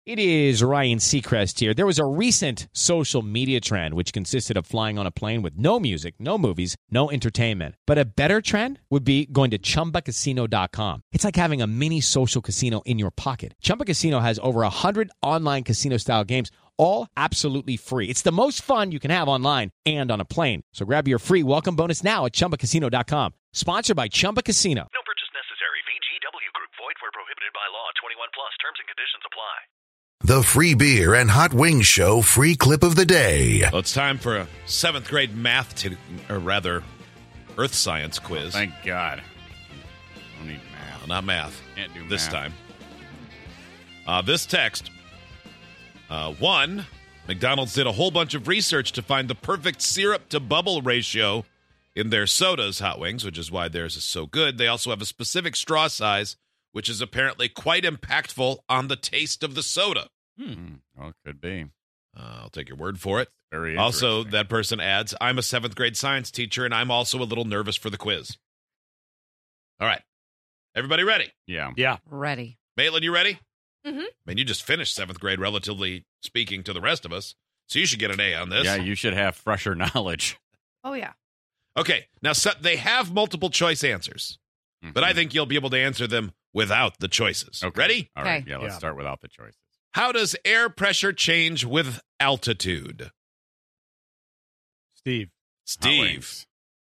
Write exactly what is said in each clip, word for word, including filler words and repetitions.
It is Ryan Seacrest here. There was a recent social media trend which consisted of flying on a plane with no music, no movies, no entertainment. But a better trend would be going to Chumba Casino dot com. It's like having a mini social casino in your pocket. Chumba Casino has over one hundred online casino-style games, all absolutely free. It's the most fun you can have online and on a plane. So grab your free welcome bonus now at Chumba Casino dot com. Sponsored by Chumba Casino. No purchase necessary. V G W Group. Void where prohibited by law. twenty-one plus. Terms and conditions apply. The Free Beer and Hot Wings Show free clip of the day. Well, it's time for a seventh grade math, to, or rather, earth science quiz. Thank God. I don't need math. Well, not math. Can't do this math. time. Uh, this text, uh, one, McDonald's did a whole bunch of research to find the perfect syrup to bubble ratio in their sodas, Hot Wings, which is why theirs is so good. They also have a specific straw size, which is apparently quite impactful on the taste of the soda. Hmm. Well, it could be. Uh, I'll take your word for it. Very Also, interesting. that person adds, I'm a seventh grade science teacher, and I'm also a little nervous for the quiz. All right. Everybody ready? Yeah. Yeah. Ready. Maitland, you ready? Mm-hmm. I mean, you just finished seventh grade, relatively speaking, to the rest of us, so you should get an A on this. Yeah, you should have fresher knowledge. Oh, yeah. Okay, now so they have multiple choice answers, but I think you'll be able to answer them without the choices. Okay. Ready? All right. Okay. Yeah, let's Yeah. start without the choices. How does air pressure change with altitude? Steve, Hot Steve. Wings.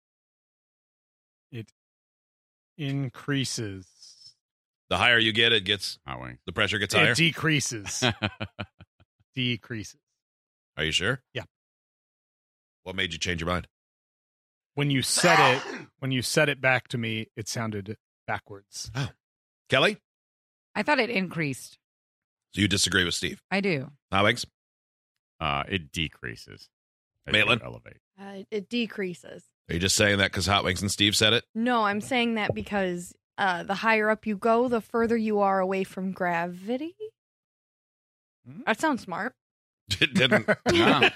it increases. The higher you get, it gets Hot Wings. the pressure gets higher. It decreases. decreases. Are you sure? Yeah. What made you change your mind? When you said it, when you said it back to me, it sounded backwards. Kelly? I thought it increased. So you disagree with Steve? I do. Hot Wings? uh, it decreases. as Maitland? you elevate. Uh, it decreases. Are you just saying that because Hot Wings and Steve said it? No, I'm saying that because uh, the higher up you go, the further you are away from gravity. Hmm? That sounds smart. It didn't. Yeah.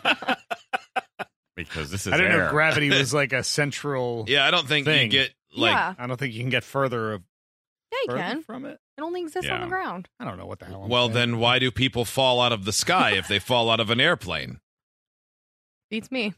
Because this is I didn't air. know gravity was like a central. Yeah, I don't think you Thing. get, like, yeah, I don't think you can get further of yeah, you further can. from it. It only exists on Yeah. the ground. I don't know what the hell. I'm well, saying. then why do people fall out of the sky if they fall out of an airplane? Beats me.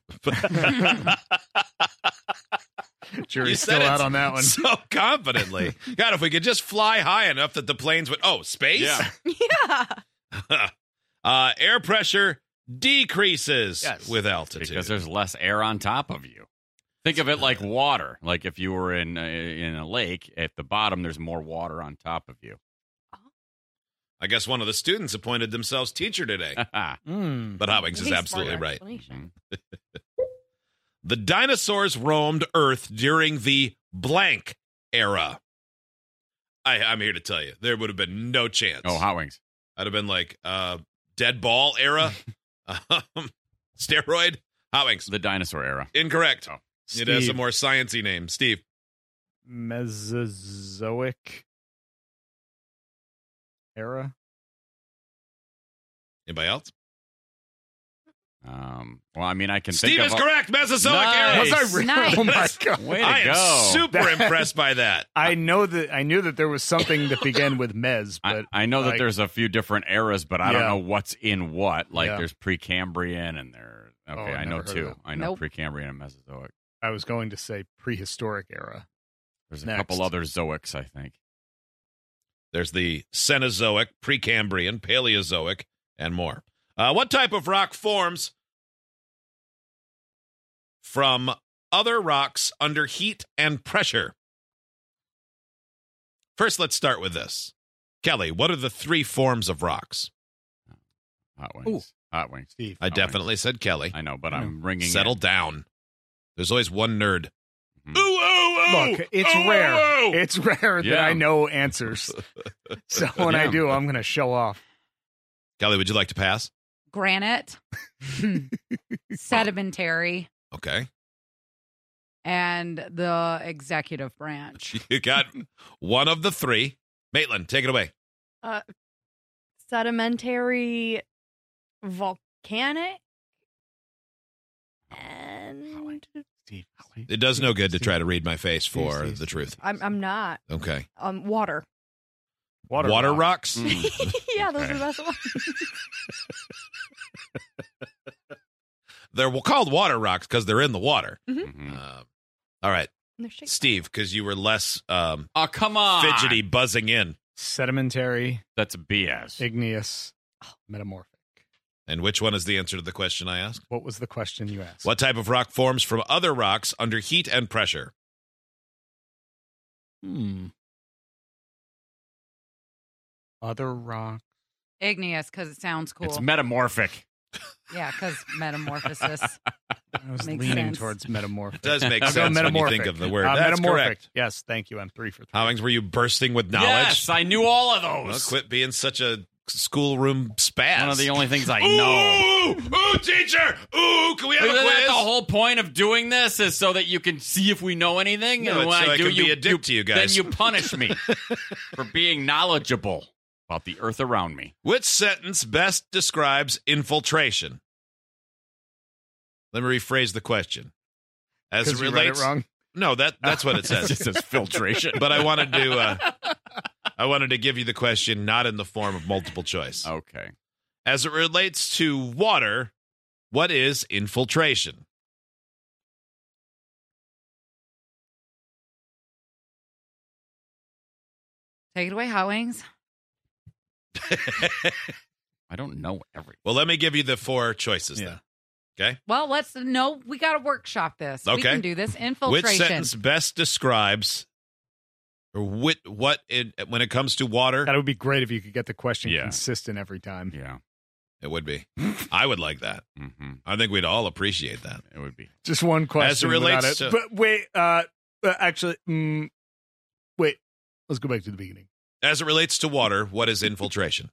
You Jury's said still it out on that one. so confidently. God, if we could just fly high enough that the planes would... Oh, space? Yeah. Yeah. uh, air pressure decreases Yes. with altitude. Because there's less air on top of you. Think of it like water. Like if you were in a, in a lake, at the bottom, there's more water on top of you. I guess one of the students appointed themselves teacher today. Mm. But Hot Wings is Maybe absolutely smarter right. explanation. The dinosaurs roamed Earth during the blank era. I, I'm here to tell you, there would have been no chance. Oh, Hot Wings. I'd have been like, uh, dead ball era, um, steroid, Hot Wings. The dinosaur era. Incorrect. Oh. It has a Steve. more sciencey name. Steve. Mesozoic era. Anybody else? Um, well, I mean, I can Steve think is of... correct. Mesozoic Nice. era. Was I really? Nice. Oh my god! Way to I am go. super That- impressed by that. I know that I knew that there was something that began with Mez, I, but I know that like, there's a few different eras, but I don't Yeah. know what's in what. Like Yeah. there's Precambrian and there. Okay, Oh, I've I know never heard of two. that. I know Nope. Precambrian and Mesozoic. I was going to say prehistoric era. There's a Next. couple other Zoics, I think. There's the Cenozoic, Precambrian, Paleozoic, and more. Uh, what type of rock forms from other rocks under heat and pressure? First, let's start with this. Kelly, what are the three forms of rocks? Hot Wings. Hot Wings. Steve, I Hot definitely said Kelly. I know, but I I'm ringing Settle it. down. There's always one nerd. Mhm. Ooh, ooh, ooh. look, it's Ooh, rare. ooh, ooh. It's rare that Yeah. I know answers. So when I Yeah. do, I'm going to show off. Kelly, would you like to pass? Granite, sedimentary, Okay. and the executive branch. You got one of the three. Maitland, take it away. Uh, sedimentary, volcanic, and Steve, It does no good to Steve. try to read my face for Steve, Steve, the Steve. truth. I'm I'm not. Okay. Um, water. Water, Water rocks. rocks? Mm. yeah, those Okay. are the best ones. They're called water rocks because they're in the water. Mhm. Uh, all right, And they're shaped- Steve, because you were less um, Oh, come on. fidgety buzzing in. Sedimentary, That's B S. igneous, metamorphic. And which one is the answer to the question I asked? What was the question you asked? What type of rock forms from other rocks under heat and pressure? Hmm. Other rock. Igneous, because it sounds cool. It's metamorphic. yeah, because metamorphosis. I was Makes leaning sense. towards metamorphic. It does make I'll go sense when you metamorphic. think of the word. Uh, That's metamorphic. correct. Yes, thank you. I'm three for three. Howings, were you bursting with knowledge? Yes, I knew all of Well, those. quit being such a schoolroom spaz. One of the only things I know. Ooh, ooh, teacher! Ooh, can we have Isn't a that quiz? the whole point of doing this is so that you can see if we know anything? No, and it's when so I I do, can be you, a dick to you guys. Then you punish me for being knowledgeable about the earth around me. Which sentence best describes infiltration? Let me rephrase the question. As it Because you read relates, it wrong. no, that that's what it It says. just says filtration. But I wanted to, uh, I wanted to give you the question not in the form of multiple choice. Okay. As it relates to water, what is infiltration? Take it away, Hot Wings. I don't know everything. Well, let me give you the four choices Yeah. then. Okay. Well, let's no. We got to workshop this. We Okay. can do this. Infiltration. Which sentence best describes, or what, what it, when it comes to water? That would be great if you could get the question Yeah. consistent every time. Yeah. It would be. I would like that. Mm-hmm. I think we'd all appreciate that. It would be. Just one question. relates without it. to- But wait, uh, uh, actually, mm, wait. Let's go back to the beginning. As it relates to water, what is infiltration?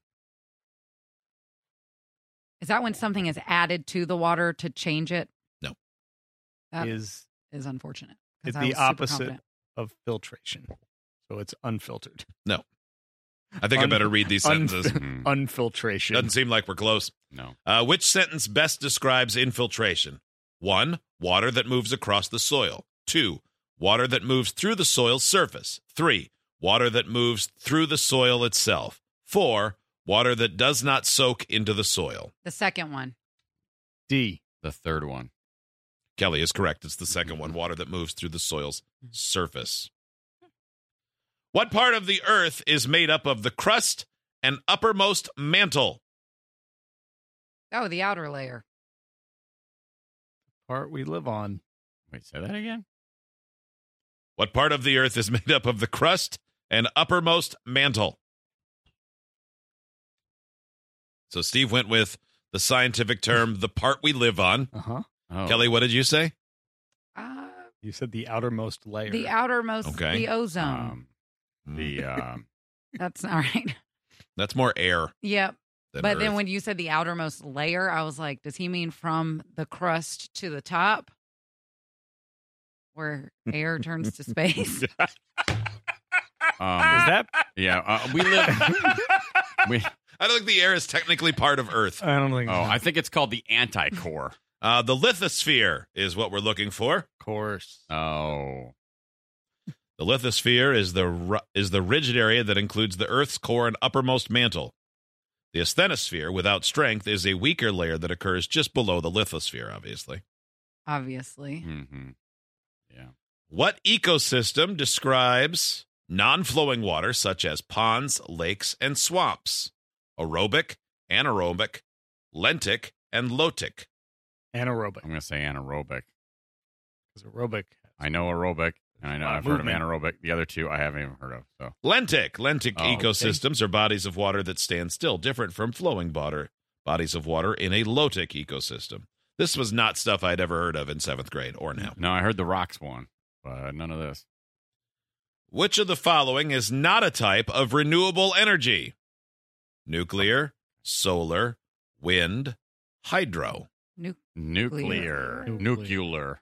Is that when something is added to the water to change it? No. That Is is unfortunate. 'cause it's I the was super opposite confident. of filtration. So it's unfiltered. I think I Un- better read these un- sentences. Mhm. Unfiltration. Doesn't seem like we're close. No. Uh, which sentence best describes infiltration? One, water that moves across the soil. Two, water that moves through the soil's surface. Three, water that moves through the soil itself. Four, water that does not soak into the soil. The second one. D. The third one. Kelly is correct. It's the second one, water that moves through the soil's surface. What part of the earth is made up of the crust and uppermost mantle? Oh, the outer layer. Part we live on. Wait, say that again? What part of the earth is made up of the crust and uppermost mantle? So Steve went with the scientific term, the part we live on. Uh huh. Oh. Kelly, what did you say? Uh, You said the outermost layer. the outermost, Okay. the ozone. Um, the, um, That's all right. That's more air Yep. than But then earth. when you said the outermost layer, I was like, does he mean from the crust to the top? Where air turns to space? um, Is that? yeah, uh, we live. we, I don't think the air is technically part of Earth. I don't think. oh, I think it's called the anti-core. Uh, the lithosphere is what we're looking for. Of course. Oh. The lithosphere is the ru- is the rigid area that includes the Earth's core and uppermost mantle. The asthenosphere, without strength, is a weaker layer that occurs just below the lithosphere, obviously. Obviously. Mm-hmm. Yeah. What ecosystem describes non-flowing water such as ponds, lakes, and swamps? Aerobic, anaerobic, lentic, and lotic. Anaerobic. I'm going to say anaerobic. Because aerobic. I know aerobic, and I know Uh, I've heard of movement. anaerobic. The other two I haven't even heard of. So Lentic. Lentic Oh, okay. ecosystems are bodies of water that stand still, different from flowing water, bodies of water in a lotic ecosystem. This was not stuff I'd ever heard of in seventh grade or now. no, I heard the rocks one, but none of this. Which of the following is not a type of renewable energy? Nuclear, solar, wind, hydro. Nu- Nuclear. Nuclear. Nuclear.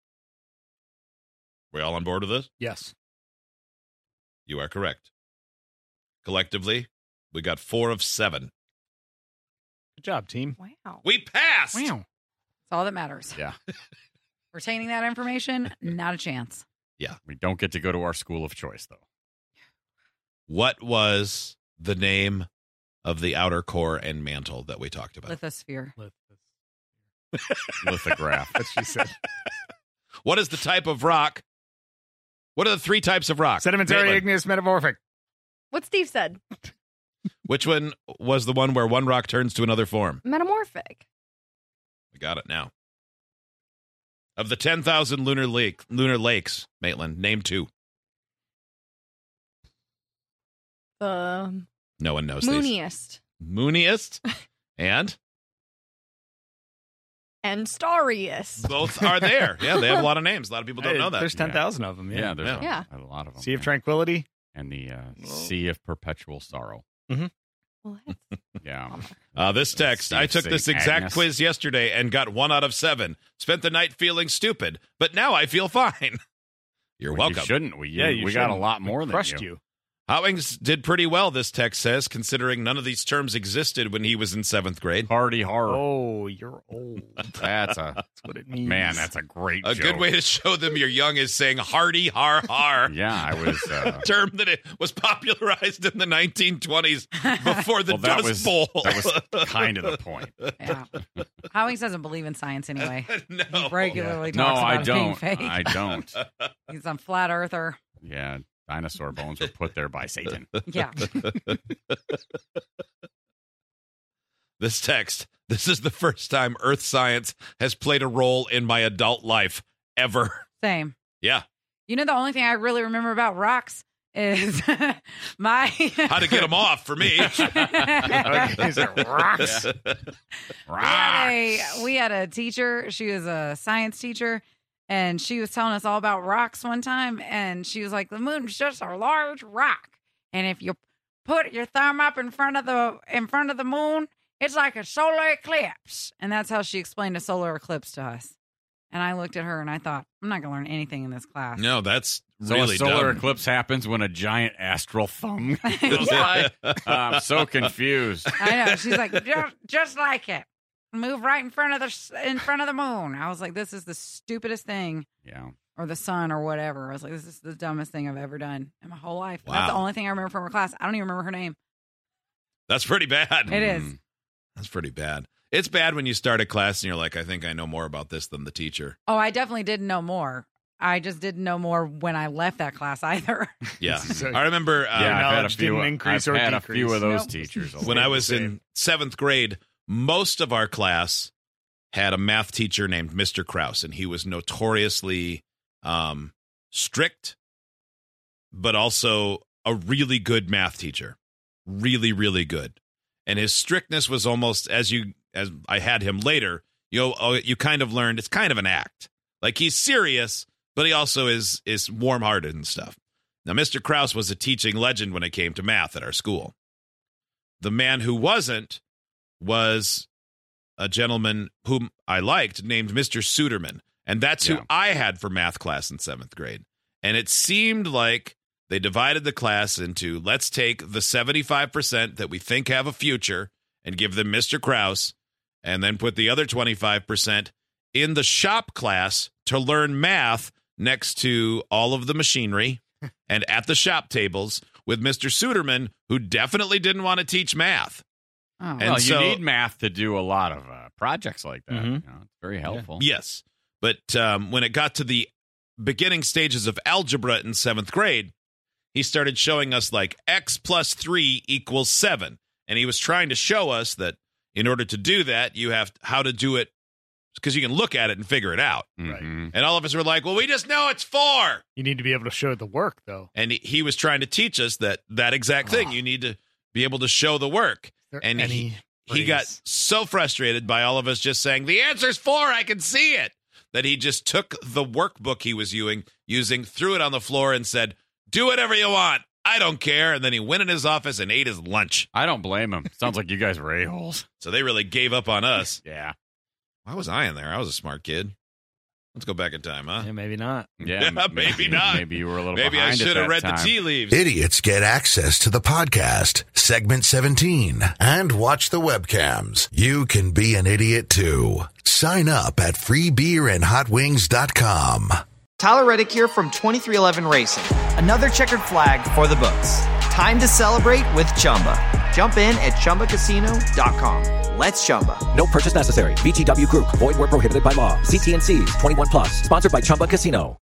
We all on board with this? Yes. You are correct. Collectively, we got four of seven. Good job, team. Wow. We passed! Wow. That's all that matters. Yeah. Retaining that information, not a chance. We don't get to go to our school of choice, though. What was the name of the outer core and mantle that we talked about? Lithosphere. Lithograph. What she said. What is the type of rock? What are the three types of rock? Sedimentary, Maitland, igneous, metamorphic. What Steve said. which one was the one where one rock turns to another form? Metamorphic. We got it now. Of the ten thousand lunar lake, lunar lakes, Maitland, name two. The No one knows these. mooniest Mooniest and and starriest. both are there. Yeah, they have a lot of names. A lot of people don't Hey, know that. There's ten thousand of them. Yeah, Yeah. there's Yeah. A, a lot of them. Sea of yeah. Tranquility. And the uh, Sea of Perpetual Sorrow. Well, that's Yeah. Uh, this text, Steve I took Saint this exact Agnes. quiz yesterday and got one out of seven. Spent the night feeling stupid, but now I feel fine. You're Well, welcome. You shouldn't. We, Yeah, you we got a shouldn't. lot more We than crushed you. you. Howings did pretty well, this text says, considering none of these terms existed when he was in seventh grade. Hardy horror. Oh, you're old. That's a That's what it means. man. That's a great. A joke. good way to show them you're young is saying hardy har har. Yeah, I was. Uh, Term that it was popularized in the nineteen twenties before the well, that Dust was Bowl. that was kind of the point. Yeah. Howings doesn't believe in science anyway. no. He regularly No, talks about I it being don't. fake. I don't. He's a flat earther. Yeah, dinosaur bones were put there by Satan. Yeah. This text, this is the first time Earth science has played a role in my adult life ever. Same. Yeah. You know, the only thing I really remember about rocks is my. How to get them off for me. Is it rocks? We had, a, we had a teacher. She was a science teacher, and she was telling us all about rocks one time. And she was like, "The moon's just a large rock, and if you put your thumb up in front of the in front of the moon, it's like a solar eclipse." And that's how she explained a solar eclipse to us. And I looked at her and I thought, I'm not going to learn anything in this class. No, that's So really a solar dumb. eclipse happens when a giant astral thumb goes by. I'm so confused. I know. She's like, just, just like it. Move right in front of the s- in front of the moon. I was like, this is the stupidest thing, Yeah. or the sun, or whatever. I was like, this is the dumbest thing I've ever done in my whole life. Wow. That's the only thing I remember from her class. I don't even remember her name. That's pretty bad. It is. Mm. That's pretty bad. It's bad when you start a class and you're like, I think I know more about this than the teacher. Oh, I definitely didn't know more. I just didn't know more when I left that class either. Yeah. So- I remember uh, Yeah, I've had a knowledge few. didn't increase I've or had decrease. a few of those Nope. teachers. when I was Same. in seventh grade, most of our class had a math teacher named Mister Krause, and he was notoriously um, strict, but also a really good math teacher. Really, really good. And his strictness was almost, as you as I had him later, you know, you kind of learned it's kind of an act. Like, he's serious, but he also is is warm-hearted and stuff. Now, Mister Krause was a teaching legend when it came to math at our school. The man who wasn't was a gentleman whom I liked named Mister Suderman. And that's who Yeah. I had for math class in seventh grade. And it seemed like they divided the class into, let's take the seventy-five percent that we think have a future and give them Mister Krause, and then put the other twenty-five percent in the shop class to learn math next to all of the machinery and at the shop tables with Mister Suderman, who definitely didn't want to teach math. Oh, And well, so- you need math to do a lot of uh, projects like that. Mhm. You know, it's very helpful. Yes. But um, when it got to the beginning stages of algebra in seventh grade, he started showing us like x plus three equals seven. And he was trying to show us that in order to do that, you have how to do it because you can look at it and figure it out. Mhm. And all of us were like, well, we just know it's four. You need to be able to show the work, though. And he, he was trying to teach us that that exact thing. You need to be able to show the work. There And any he, he got phrase? so frustrated by all of us just saying, the answer's four, I can see it, that he just took the workbook he was using, using, threw it on the floor and said, do whatever you want. I don't care. And then he went in his office and ate his lunch. I don't blame him. Sounds like you guys were a-holes. So they really gave up on us. Yeah. Why was I in there? I was a smart kid. Let's go back in time, huh? Yeah, maybe not. Yeah, Yeah, m- maybe not. Maybe you were a little Maybe I behind at should have that read the time. tea leaves. Idiots get access to the podcast, segment seventeen, and watch the webcams. You can be an idiot too. Sign up at free beer and hot wings dot com. Tyler Reddick here from twenty-three eleven Racing. Another checkered flag for the books. time to celebrate with Chumba. Jump in at chumba casino dot com. Let's Chumba. No purchase necessary. V G W Group. Void where prohibited by law. See T and C's. twenty-one plus. Sponsored by Chumba Casino.